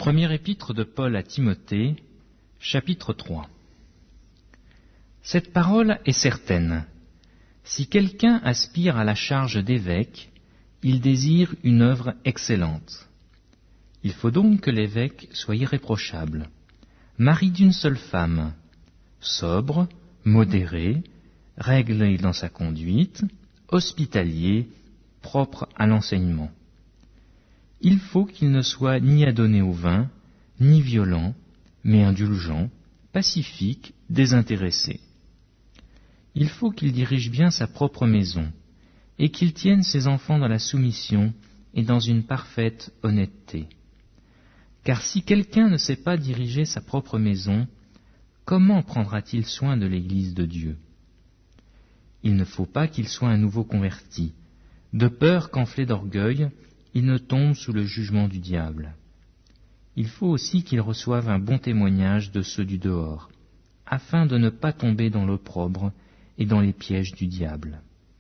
Première épître de Paul à Timothée, chapitre 3. Cette parole est certaine. Si quelqu'un aspire à la charge d'évêque, il désire une œuvre excellente. Il faut donc que l'évêque soit irréprochable, mari d'une seule femme, sobre, modéré, réglé dans sa conduite, hospitalier, propre à l'enseignement. Il faut qu'il ne soit ni adonné au vin, ni violent, mais indulgent, pacifique, désintéressé. Il faut qu'il dirige bien sa propre maison, et qu'il tienne ses enfants dans la soumission et dans une parfaite honnêteté. Car si quelqu'un ne sait pas diriger sa propre maison, comment prendra-t-il soin de l'Église de Dieu? Il ne faut pas qu'il soit un nouveau converti, de peur qu'enflé d'orgueil, il ne tombe sous le jugement du diable. Il faut aussi qu'il reçoive un bon témoignage de ceux du dehors, afin de ne pas tomber dans l'opprobre et dans les pièges du diable.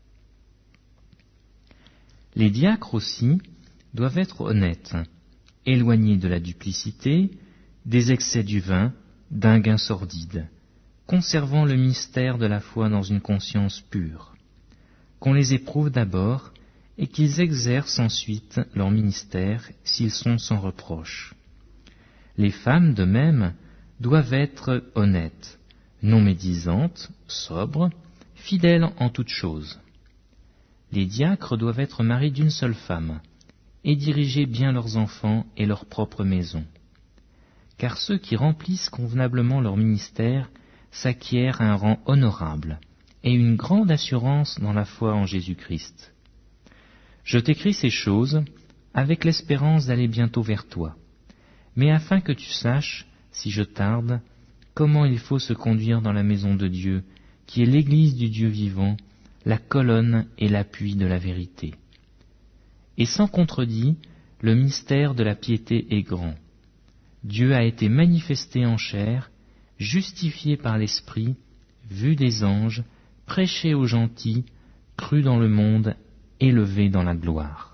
Les diacres aussi doivent être honnêtes, éloignés de la duplicité, des excès du vin, d'un gain sordide, conservant le mystère de la foi dans une conscience pure, qu'on les éprouve d'abord et qu'ils exercent ensuite leur ministère s'ils sont sans reproche. Les femmes, de même, doivent être honnêtes, non médisantes, sobres, fidèles en toutes choses. Les diacres doivent être mariés d'une seule femme et diriger bien leurs enfants et leur propre maison. Car ceux qui remplissent convenablement leur ministère s'acquièrent un rang honorable et une grande assurance dans la foi en Jésus-Christ. Je t'écris ces choses avec l'espérance d'aller bientôt vers toi, mais afin que tu saches, si je tarde, comment il faut se conduire dans la maison de Dieu, qui est l'Église du Dieu vivant, la colonne et l'appui de la vérité. Et sans contredit, le mystère de la piété est grand. Dieu a été manifesté en chair, justifié par l'Esprit, vu des anges, prêché aux gentils, cru dans le monde, élevé dans la gloire.